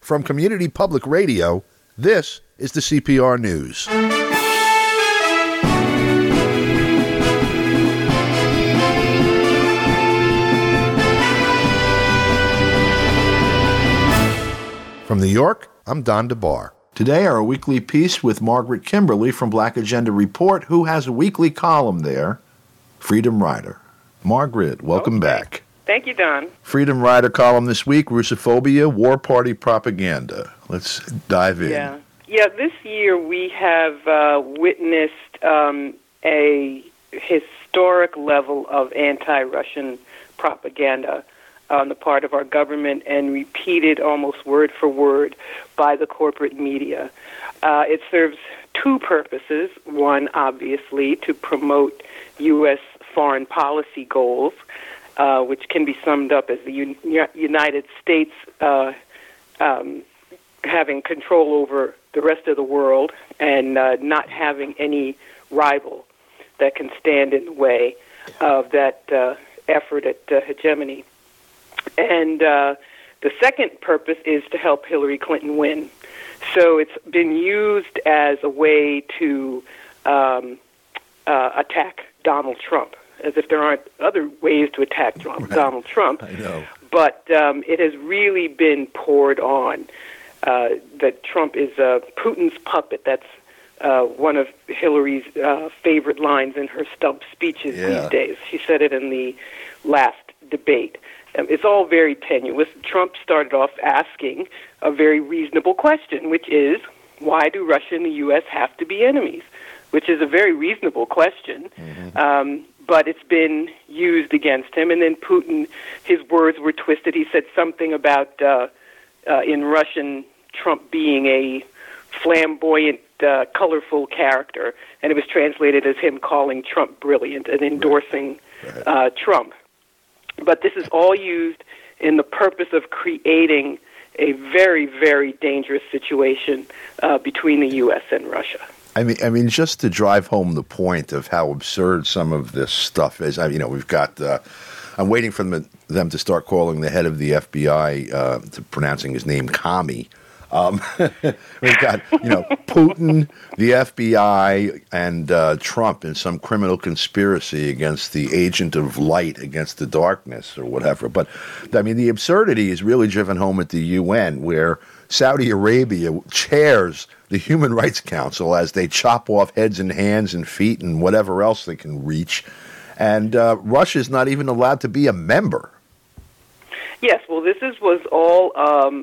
From Community Public Radio, this is the CPR News. From New York, I'm Don DeBar. Today, our weekly piece with Margaret Kimberly from Black Agenda Report, who has a weekly column there, Freedom Rider. Margaret, welcome back. Thank you, Don. Freedom Rider column this week, Russophobia, War Party Propaganda. Let's dive in. Yeah. This year we have witnessed a historic level of anti-Russian propaganda on the part of our government and repeated almost word for word by the corporate media. It serves two purposes. One, obviously, to promote U.S. foreign policy goals, which can be summed up as the United States having control over the rest of the world and not having any rival that can stand in the way of that effort at hegemony. And the second purpose is to help Hillary Clinton win. So it's been used as a way to attack Donald Trump, as if there aren't other ways to attack Donald Trump. I know. But it has really been poured on that Trump is Putin's puppet. That's one of Hillary's favorite lines in her stump speeches these days. She said it in the last debate. It's all very tenuous. Trump started off asking a very reasonable question, which is, why do Russia and the U.S. have to be enemies? Which is a very reasonable question, but it's been used against him. And then Putin, his words were twisted. He said something about, in Russian, Trump being a flamboyant, colorful character, and it was translated as him calling Trump brilliant and endorsing Trump. But this is all used in the purpose of creating a very, very dangerous situation between the U.S. and Russia. I mean, just to drive home the point of how absurd some of this stuff is. We've got. I'm waiting for them to start calling the head of the FBI, to pronouncing his name commie. We've got, Putin, the FBI, and Trump in some criminal conspiracy against the agent of light against the darkness or whatever. But, the absurdity is really driven home at the UN, where Saudi Arabia chairs the Human Rights Council as they chop off heads and hands and feet and whatever else they can reach. And Russia's not even allowed to be a member. Yes, well, this was all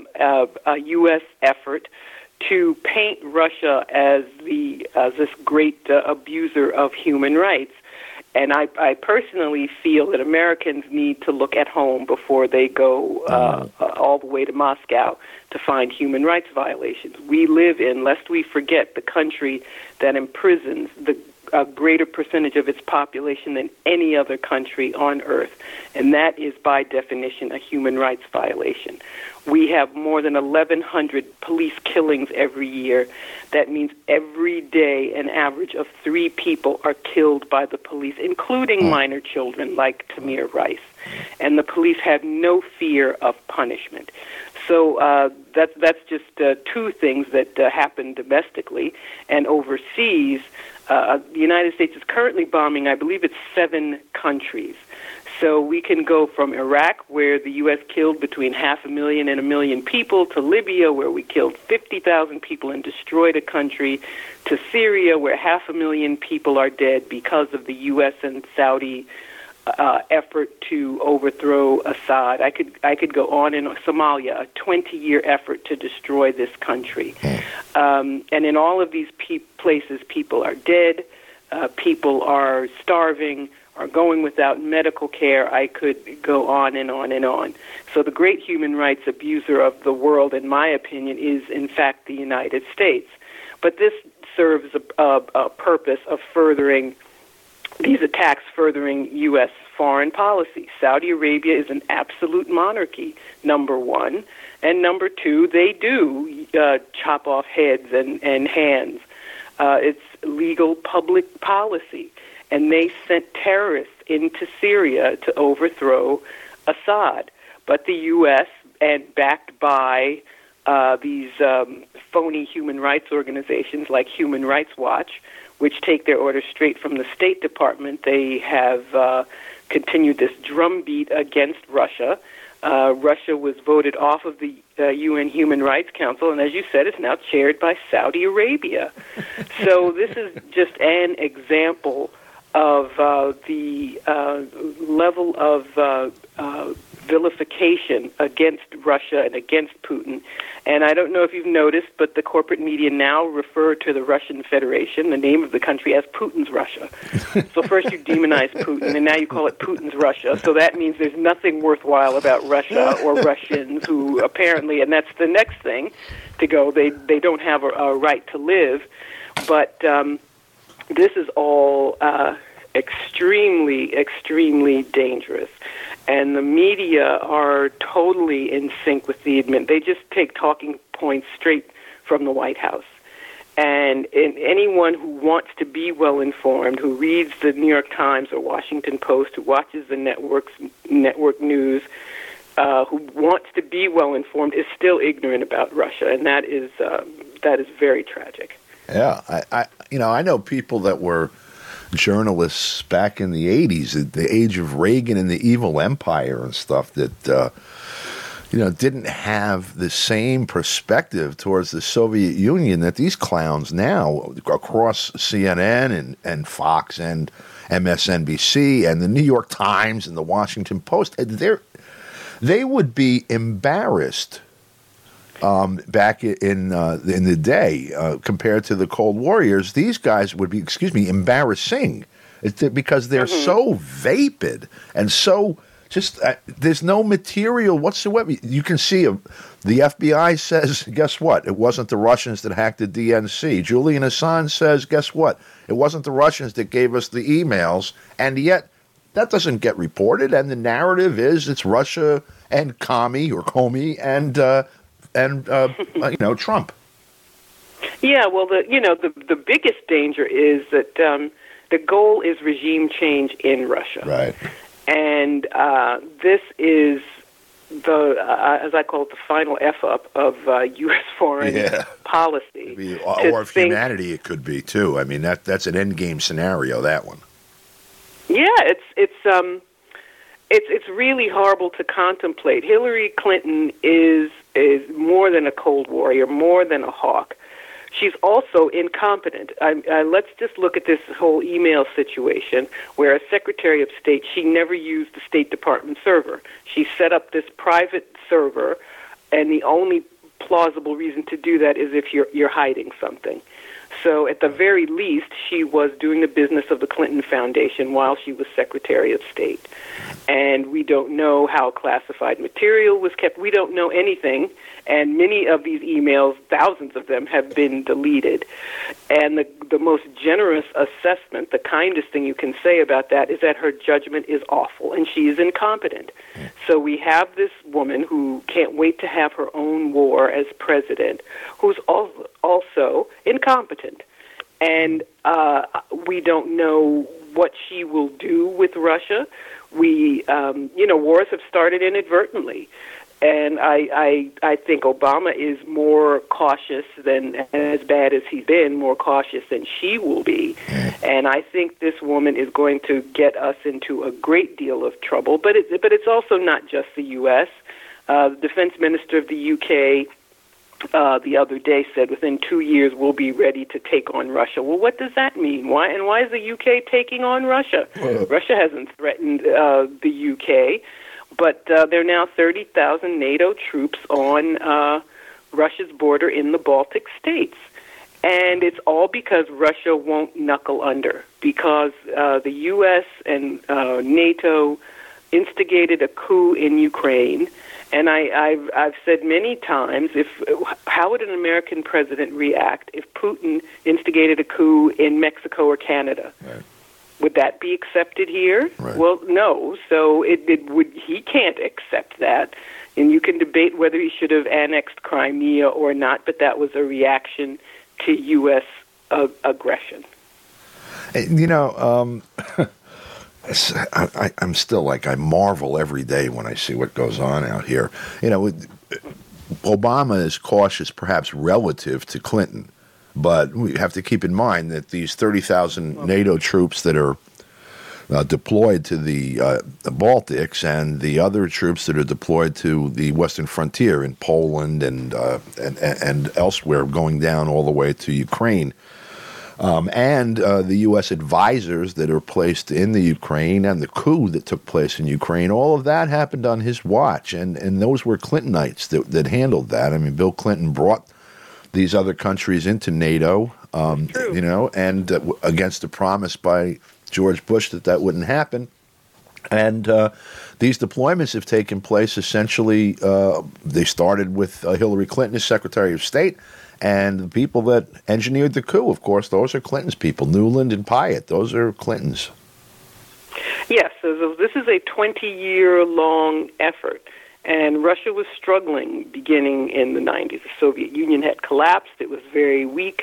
a U.S. effort to paint Russia as this great abuser of human rights. And I personally feel that Americans need to look at home before they go all the way to Moscow to find human rights violations. We live in, lest we forget, the country that imprisons a greater percentage of its population than any other country on earth. And that is, by definition, a human rights violation. We have more than 1,100 police killings every year. That means every day an average of 3 people are killed by the police, including minor children like Tamir Rice. And the police have no fear of punishment. So that's just 2 things that happen domestically. And overseas, the United States is currently bombing, I believe it's 7 countries. So we can go from Iraq, where the U.S. killed between 500,000 and 1 million people, to Libya, where we killed 50,000 people and destroyed a country, to Syria, where 500,000 people are dead because of the U.S. and Saudi effort to overthrow Assad. I could go on. In Somalia, a 20-year effort to destroy this country. And in all of these places, people are dead, people are starving, are going without medical care. I could go on and on and on. So the great human rights abuser of the world, in my opinion, is in fact the United States. But this serves a purpose of furthering these attacks, furthering U.S. foreign policy. Saudi Arabia is an absolute monarchy, number one. And number two, they do chop off heads and hands. It's legal public policy. And they sent terrorists into Syria to overthrow Assad. But the U.S., and backed by these phony human rights organizations like Human Rights Watch, which take their orders straight from the State Department. They have continued this drumbeat against Russia. Russia was voted off of the UN Human Rights Council, and as you said, it's now chaired by Saudi Arabia. So this is just an example of the level of vilification against Russia and against Putin. And I don't know if you've noticed, but the corporate media now refer to the Russian Federation, the name of the country, as Putin's Russia. So first you demonize Putin, and now you call it Putin's Russia. So that means there's nothing worthwhile about Russia or Russians who apparently, and that's the next thing to go, they don't have a right to live. But this is all extremely, extremely dangerous. And the media are totally in sync with the admin. They just take talking points straight from the White House. And anyone who wants to be well-informed, who reads the New York Times or Washington Post, who watches the network news, who wants to be well-informed, is still ignorant about Russia. And that is very tragic. Yeah. I know people that were journalists back in the 80s, at the age of Reagan and the evil empire and stuff, that didn't have the same perspective towards the Soviet Union that these clowns now across CNN and Fox and MSNBC and the New York Times and the Washington Post, they would be embarrassed back in the day, compared to the Cold Warriors. These guys would be, embarrassing, because they're so vapid and so just there's no material whatsoever. You can see the FBI says, guess what? It wasn't the Russians that hacked the DNC. Julian Assange says, guess what? It wasn't the Russians that gave us the emails, and yet that doesn't get reported. And the narrative is it's Russia and Comey and Trump. Yeah, well, the biggest danger is that the goal is regime change in Russia, right? And this is as I call it, the final F-up of U.S. foreign policy. Or of humanity, it could be too. I mean, that's an endgame scenario. That one. Yeah, it's really horrible to contemplate. Hillary Clinton is more than a Cold Warrior, more than a hawk. She's also incompetent. Let's just look at this whole email situation where as Secretary of State, she never used the State Department server. She set up this private server, and the only plausible reason to do that is if you're hiding something. So at the very least, she was doing the business of the Clinton Foundation while she was Secretary of State. And we don't know how classified material was kept. We don't know anything. And many of these emails, thousands of them, have been deleted. And the most generous assessment, the kindest thing you can say about that, is that her judgment is awful and she is incompetent. So we have this woman who can't wait to have her own war as president, who's also incompetent. And we don't know what she will do with Russia. Wars have started inadvertently. And I think Obama is more cautious than, as bad as he's been, more cautious than she will be. And I think this woman is going to get us into a great deal of trouble. But it's also not just the U.S. The defense minister of the U.K. The other day said within 2 years we'll be ready to take on Russia. Well, what does that mean? Why is the UK taking on Russia? Russia hasn't threatened the UK. But there are now 30,000 NATO troops on Russia's border in the Baltic states. And it's all because Russia won't knuckle under, because the U.S. and NATO instigated a coup in Ukraine. And I've said many times, how would an American president react if Putin instigated a coup in Mexico or Canada? Right. Would that be accepted here? Right. Well, no. So he can't accept that. And you can debate whether he should have annexed Crimea or not, but that was a reaction to U.S. aggression. I'm still I marvel every day when I see what goes on out here. Obama is cautious, perhaps relative to Clinton, but we have to keep in mind that these 30,000 NATO troops that are deployed to the Baltics and the other troops that are deployed to the western frontier in Poland and elsewhere, going down all the way to Ukraine, and the U.S. advisors that are placed in the Ukraine and the coup that took place in Ukraine, all of that happened on his watch, and those were Clintonites that handled that. I mean, Bill Clinton brought these other countries into NATO, and against a promise by George Bush that wouldn't happen. And these deployments have taken place essentially, they started with Hillary Clinton as Secretary of State, and the people that engineered the coup, of course, those are Clinton's people. Nuland and Pyatt, those are Clinton's. Yes, so this is a 20-year-long effort, and Russia was struggling beginning in the 90s. The Soviet Union had collapsed. It was very weak.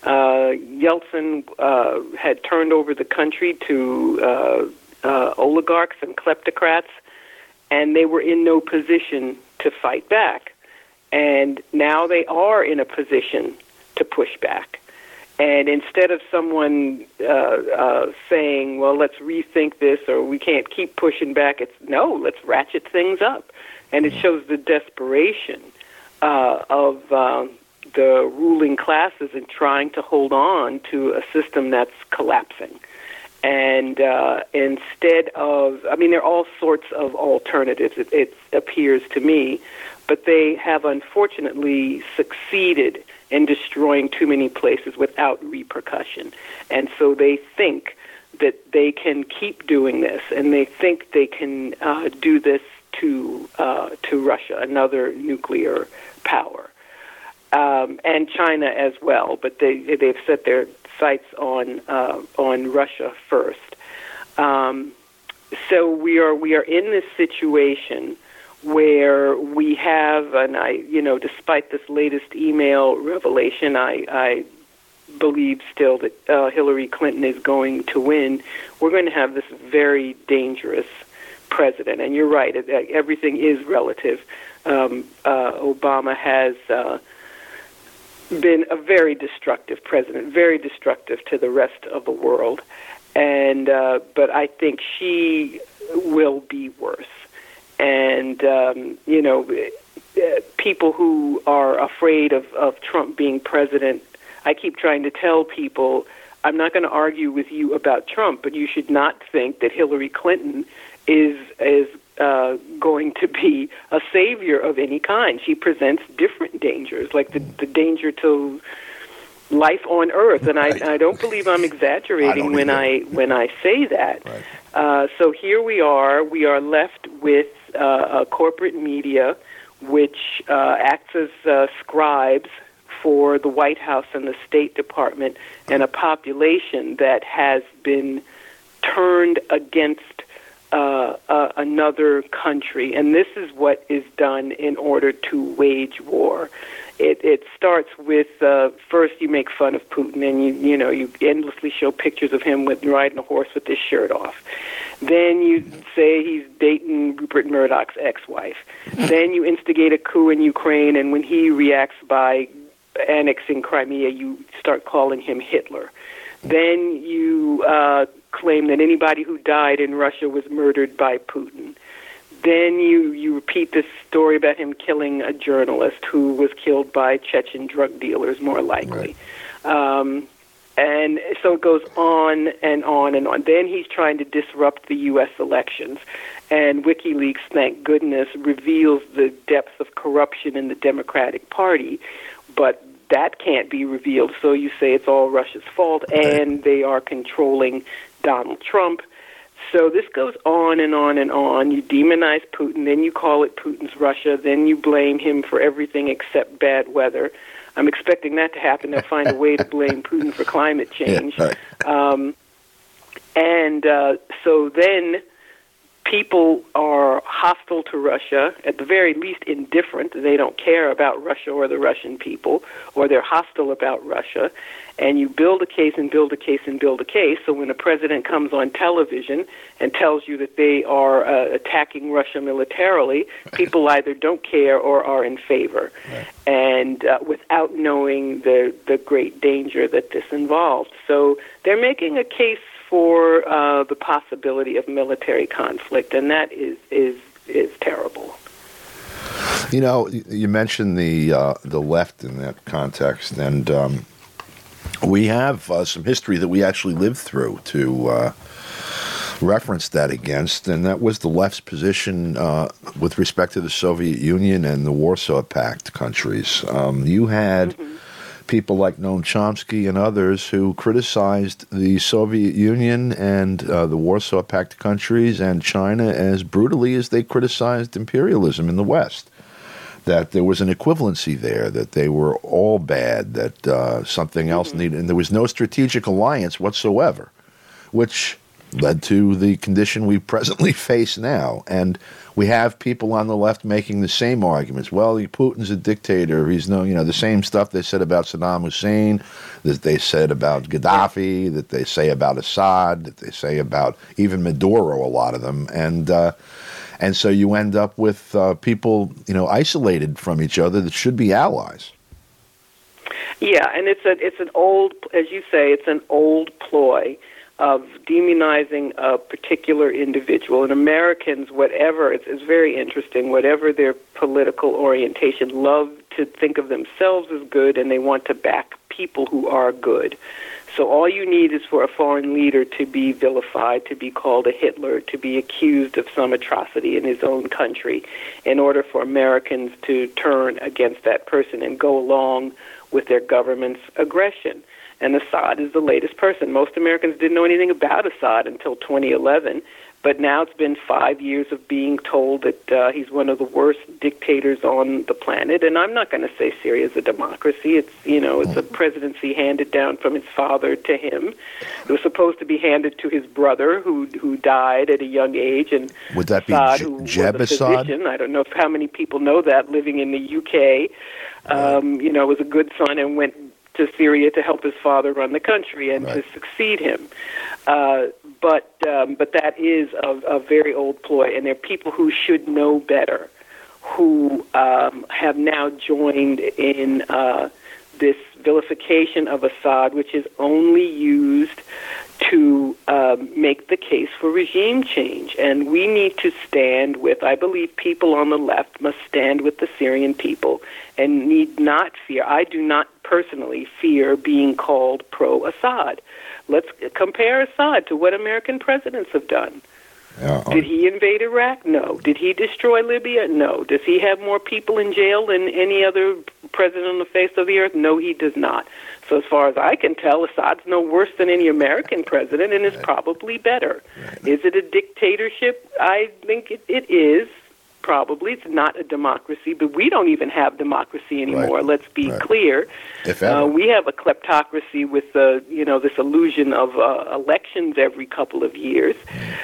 Yeltsin had turned over the country to oligarchs and kleptocrats, and they were in no position to fight back. And now they are in a position to push back. And instead of someone saying, well, let's rethink this, or we can't keep pushing back, it's, no, let's ratchet things up. And it shows the desperation of the ruling classes in trying to hold on to a system that's collapsing. And instead of, I mean, there are all sorts of alternatives, it appears to me, but they have unfortunately succeeded in destroying too many places without repercussion. And so they think that they can keep doing this, and they think they can do this to Russia, another nuclear power, and China as well. But they've set their sights on Russia first. So we are in this situation where we have, and despite this latest email revelation, I believe still that Hillary Clinton is going to win. We're going to have this very dangerous president, and you're right, everything is relative. Obama has been a very destructive president, very destructive to the rest of the world, and but I think she will be worse. And people who are afraid of Trump being president, I keep trying to tell people, I'm not going to argue with you about Trump, but you should not think that Hillary Clinton is going to be a savior of any kind. She presents different dangers, like the danger to life on Earth, and I don't believe I'm exaggerating when I say that. Right. So here we are left with a corporate media which acts as scribes for the White House and the State Department, and a population that has been turned against another country. And this is what is done in order to wage war. It starts with first you make fun of Putin, and you endlessly show pictures of him riding a horse with his shirt off. Then you say he's dating Rupert Murdoch's ex-wife. Then you instigate a coup in Ukraine, and when he reacts by annexing Crimea, you start calling him Hitler. Then you claim that anybody who died in Russia was murdered by Putin. Then you repeat this story about him killing a journalist who was killed by Chechen drug dealers, more likely. Right. And so it goes on and on and on. Then he's trying to disrupt the U.S. elections. And WikiLeaks, thank goodness, reveals the depths of corruption in the Democratic Party. But that can't be revealed, so you say it's all Russia's fault, and they are controlling Donald Trump. So this goes on and on and on. You demonize Putin, then you call it Putin's Russia, then you blame him for everything except bad weather. I'm expecting that to happen. They'll find a way to blame Putin for climate change. Yeah, right. So then people are hostile to Russia, at the very least indifferent. They don't care about Russia or the Russian people, or they're hostile about Russia. And you build a case and build a case and build a case. So when a president comes on television and tells you that they are attacking Russia militarily, people either don't care or are in favor. Right. And without knowing the great danger that this involves. So they're making a case for the possibility of military conflict, and that is terrible. You know, you mentioned the left in that context, and we have some history that we actually lived through to reference that against, and that was the left's position with respect to the Soviet Union and the Warsaw Pact countries. You had people like Noam Chomsky and others who criticized the Soviet Union and the Warsaw Pact countries and China as brutally as they criticized imperialism in the West. That there was an equivalency there, that they were all bad, that something else needed, and there was no strategic alliance whatsoever, which led to the condition we presently face now. And we have people on the left making the same arguments. Well, Putin's a dictator. He's the same stuff they said about Saddam Hussein, that they said about Gaddafi, that they say about Assad, that they say about even Maduro, a lot of them. And so you end up with people, isolated from each other that should be allies. Yeah, and it's an old, as you say, it's an old ploy of demonizing a particular individual. And Americans, whatever, it's very interesting, whatever their political orientation, love to think of themselves as good, and they want to back people who are good. So all you need is for a foreign leader to be vilified, to be called a Hitler, to be accused of some atrocity in his own country, in order for Americans to turn against that person and go along with their government's aggression. And Assad is the latest person. Most Americans didn't know anything about Assad until 2011, but now it's been 5 years of being told that he's one of the worst dictators on the planet. And I'm not going to say Syria is a democracy. It's it's a presidency handed down from his father to him. It was supposed to be handed to his brother, who died at a young age. And would that be Jeb Assad? I don't know how many people know that, living in the UK. Was a good son and went to Syria to help his father run the country and to succeed him. But that is a very old ploy, and there are people who should know better who have now joined in this vilification of Assad, which is only used to make the case for regime change. And we need to stand with, I believe people on the left must stand with the Syrian people and need not fear. I do not personally fear being called pro-Assad. Let's compare Assad to what American presidents have done. Did he invade Iraq? No. Did he destroy Libya? No. Does he have more people in jail than any other president on the face of the earth? No, he does not. So as far as I can tell, Assad's no worse than any American president and is probably better. Is it a dictatorship? I think it is. Probably. It's not a democracy, but we don't even have democracy anymore. Let's be clear. We have a kleptocracy with this illusion of elections every couple of years.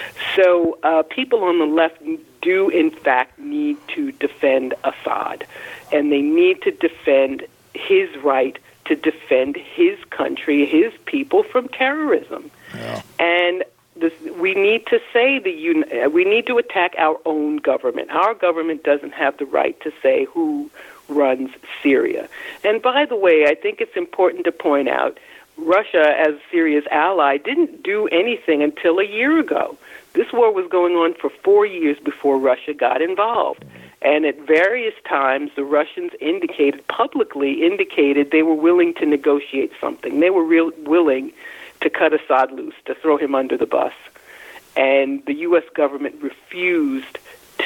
So people on the left do, in fact, need to defend Assad, and they need to defend his right to defend his country, his people from terrorism. And we need to say we need to attack our own government. Our government doesn't have the right to say who runs Syria. And by the way, I think it's important to point out Russia, as Syria's ally, didn't do anything until a year ago. This war was going on for 4 years before Russia got involved. And at various times, the Russians publicly indicated they were willing to negotiate something. They were willing to cut Assad loose, to throw him under the bus. And the U.S. government refused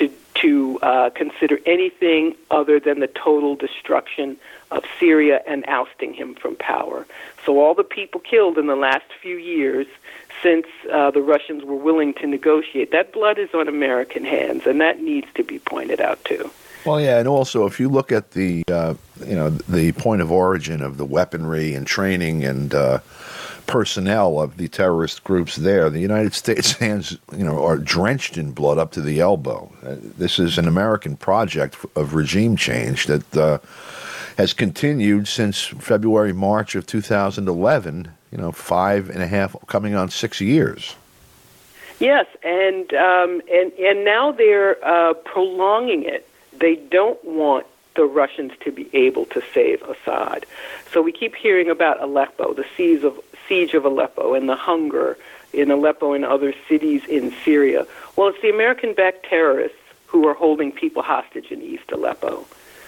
to consider anything other than the total destruction of Syria and ousting him from power. So all the people killed in the last few years since the Russians were willing to negotiate, that blood is on American hands, and that needs to be pointed out too. Well, yeah, and also if you look at the the point of origin of the weaponry and training and personnel of the terrorist groups there. The United States hands, are drenched in blood up to the elbow. This is an American project of regime change that has continued since February, March of 2011. 5.5, coming on 6 years. Yes, and now they're prolonging it. They don't want the Russians to be able to save Assad. So we keep hearing about Aleppo, the siege of Aleppo, and the hunger in Aleppo and other cities in Syria. Well, it's the American-backed terrorists who are holding people hostage in East Aleppo.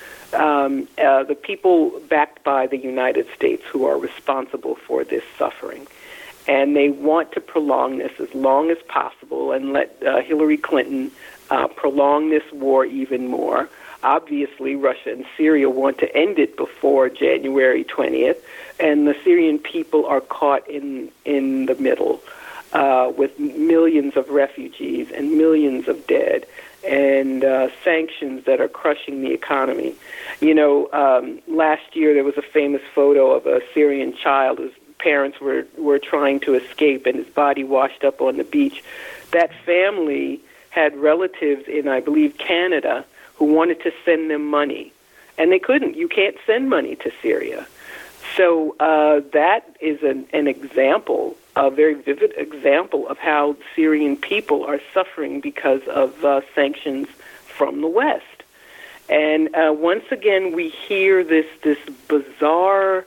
The people backed by the United States who are responsible for this suffering. And they want to prolong this as long as possible and let Hillary Clinton prolong this war even more. Obviously, Russia and Syria want to end it before January 20th, and the Syrian people are caught in the middle with millions of refugees and millions of dead and sanctions that are crushing the economy. Last year there was a famous photo of a Syrian child whose parents were trying to escape and his body washed up on the beach. That family had relatives in, I believe, Canada who wanted to send them money, and they couldn't. You can't send money to Syria. So that is an example, a very vivid example of how Syrian people are suffering because of sanctions from the West. And once again, we hear this bizarre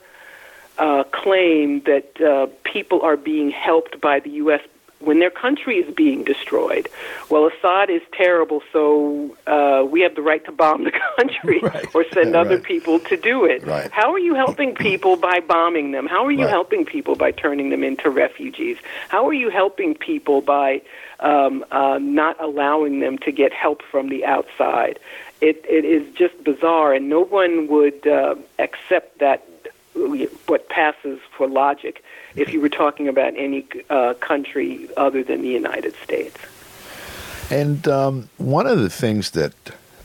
claim that people are being helped by the U.S. when their country is being destroyed. Well, Assad is terrible, so we have the right to bomb the country or send other people to do it. Right. How are you helping people by bombing them? How are you helping people by turning them into refugees? How are you helping people by not allowing them to get help from the outside? It is just bizarre, and no one would accept that, what passes for logic, if you were talking about any country other than the United States. And one of the things that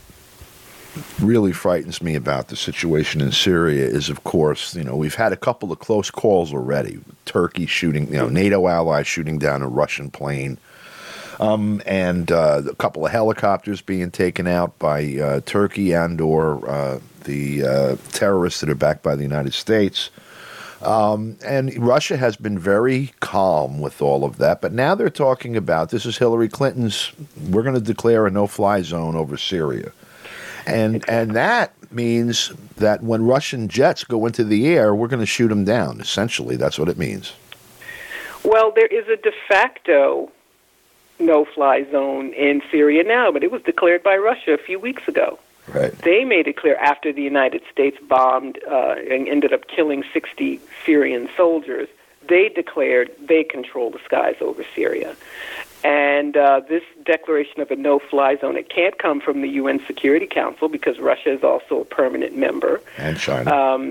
really frightens me about the situation in Syria is, of course, we've had a couple of close calls already. Turkey shooting, NATO allies shooting down a Russian plane, and a couple of helicopters being taken out by Turkey and or the terrorists that are backed by the United States. And Russia has been very calm with all of that, but now they're talking about, this is Hillary Clinton's, we're going to declare a no-fly zone over Syria. And that means that when Russian jets go into the air, we're going to shoot them down. Essentially, that's what it means. Well, there is a de facto no-fly zone in Syria now, but it was declared by Russia a few weeks ago. Right. They made it clear after the United States bombed and ended up killing 60 Syrian soldiers. They declared they control the skies over Syria. And this declaration of a no-fly zone, it can't come from the UN Security Council because Russia is also a permanent member. And China.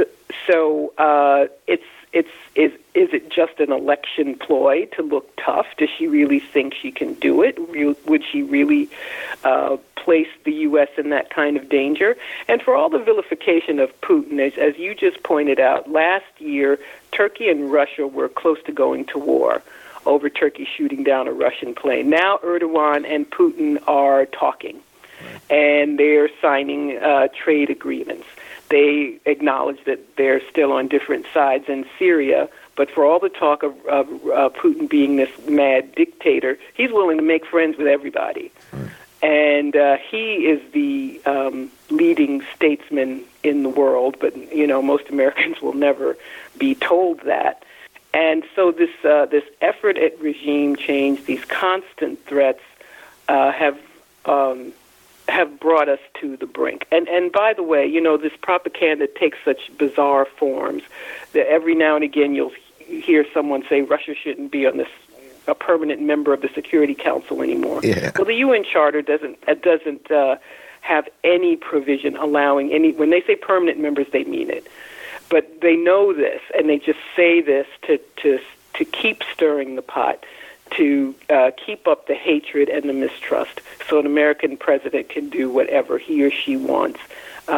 Is it just an election ploy to look tough? Does she really think she can do it? Would she really place the U.S. in that kind of danger? And for all the vilification of Putin, as you just pointed out, last year Turkey and Russia were close to going to war over Turkey shooting down a Russian plane. Now Erdogan and Putin are talking, and they're signing trade agreements. They acknowledge that they're still on different sides in Syria, but for all the talk of Putin being this mad dictator, he's willing to make friends with everybody. And he is the leading statesman in the world, but, most Americans will never be told that. And so this effort at regime change, these constant threats, have brought us to the brink. And by the way, this propaganda takes such bizarre forms that every now and again you'll hear someone say Russia shouldn't be on a permanent member of the Security Council anymore. Yeah. Well, the UN Charter doesn't have any provision allowing any. When they say permanent members, they mean it. But they know this, and they just say this to keep stirring the pot, to keep up the hatred and the mistrust, so an American president can do whatever he or she wants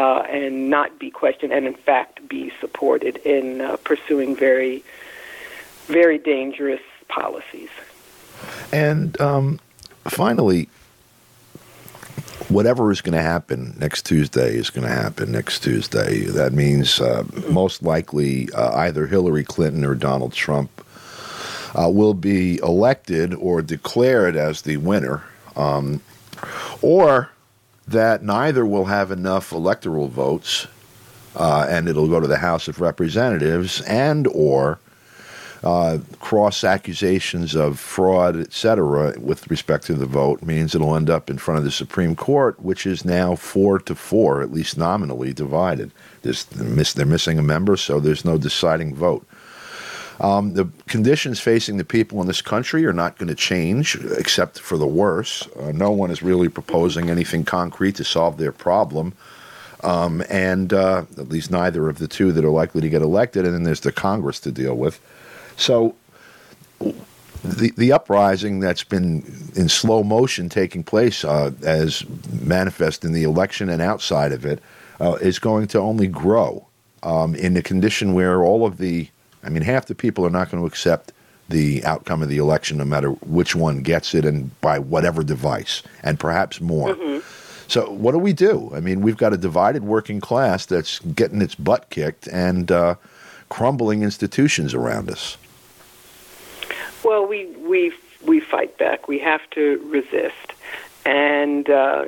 and not be questioned, and in fact be supported in pursuing very very dangerous policies. And finally, whatever is going to happen next Tuesday is going to happen next Tuesday. That means most likely either Hillary Clinton or Donald Trump will be elected or declared as the winner, or that neither will have enough electoral votes and it'll go to the House of Representatives, and or cross accusations of fraud, etc., with respect to the vote means it'll end up in front of the Supreme Court, which is now 4-4, at least nominally divided. They're missing a member, so there's no deciding vote. The conditions facing the people in this country are not going to change, except for the worse. No one is really proposing anything concrete to solve their problem. And at least neither of the two that are likely to get elected. And then there's the Congress to deal with. So the uprising that's been in slow motion taking place as manifest in the election and outside of it is going to only grow in a condition where half the people are not going to accept the outcome of the election, no matter which one gets it and by whatever device, and perhaps more. Mm-hmm. So what do we do? I mean, we've got a divided working class that's getting its butt kicked and crumbling institutions around us. Well, we fight back. We have to resist. And,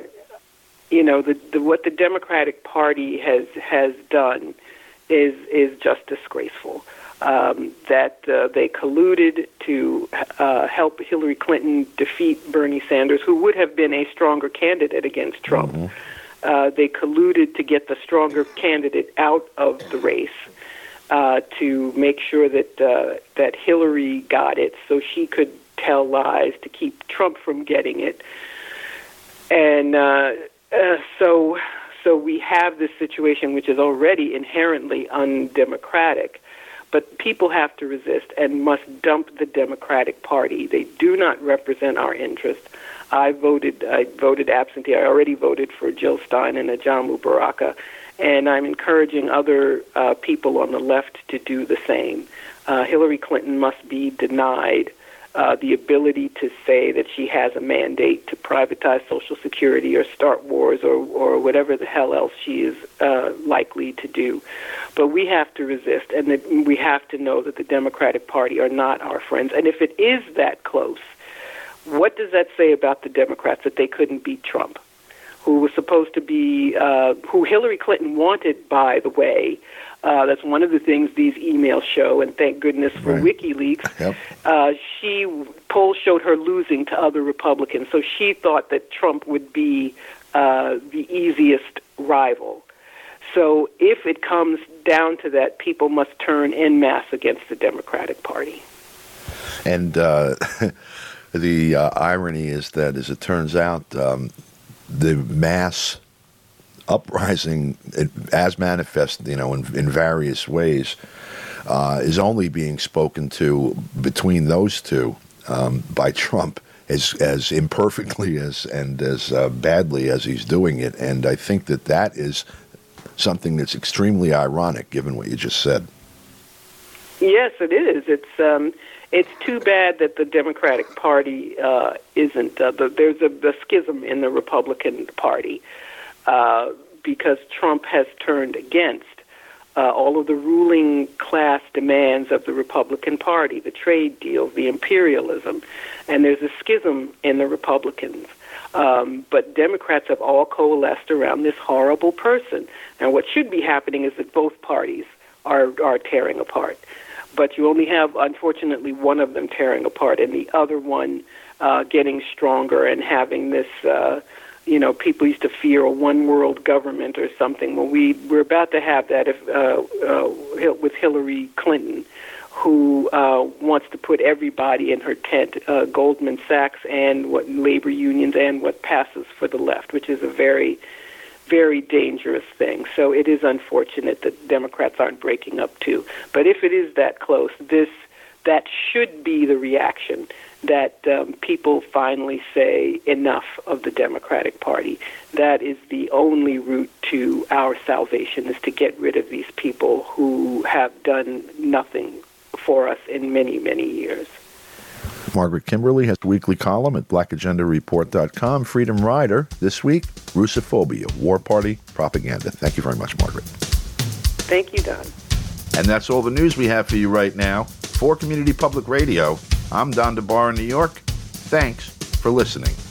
what the Democratic Party has done is just disgraceful. That they colluded to help Hillary Clinton defeat Bernie Sanders, who would have been a stronger candidate against Trump. Mm-hmm. They colluded to get the stronger candidate out of the race to make sure that Hillary got it so she could tell lies to keep Trump from getting it. And so we have this situation which is already inherently undemocratic. But people have to resist and must dump the Democratic Party. They do not represent our interest. I voted absentee. I already voted for Jill Stein and Ajamu Baraka, and I'm encouraging other people on the left to do the same. Hillary Clinton must be denied the ability to say that she has a mandate to privatize Social Security or start wars or whatever the hell else she is likely to do. But we have to resist, and we have to know that the Democratic Party are not our friends. And if it is that close, what does that say about the Democrats, that they couldn't beat Trump, who was supposed to be, who Hillary Clinton wanted, by the way? That's one of the things these emails show, and thank goodness for WikiLeaks. Yep. Polls showed her losing to other Republicans, so she thought that Trump would be the easiest rival. So if it comes down to that, people must turn en masse against the Democratic Party. And the irony is that, as it turns out, the mass uprising, as manifest, in various ways, is only being spoken to between those two by Trump as imperfectly and as badly as he's doing it. And I think that is something that's extremely ironic, given what you just said. Yes, it is. It's too bad that the Democratic Party isn't. There's a schism in the Republican Party because Trump has turned against all of the ruling class demands of the Republican Party, the trade deals, the imperialism, and there's a schism in the Republicans. But Democrats have all coalesced around this horrible person. And what should be happening is that both parties are tearing apart. But you only have, unfortunately, one of them tearing apart and the other one getting stronger and having this, people used to fear a one-world government or something. Well, we're about to have that with Hillary Clinton, who wants to put everybody in her tent, Goldman Sachs and what labor unions and what passes for the left, which is a very, very dangerous thing. So it is unfortunate that Democrats aren't breaking up too. But if it is that close, that should be the reaction, that people finally say enough of the Democratic Party. That is the only route to our salvation, is to get rid of these people who have done nothing for us in many, many years. Margaret Kimberly has a weekly column at blackagendareport.com. Freedom Rider, this week, Russophobia, War Party Propaganda. Thank you very much, Margaret. Thank you, Don. And that's all the news we have for you right now. For Community Public Radio, I'm Don DeBar in New York. Thanks for listening.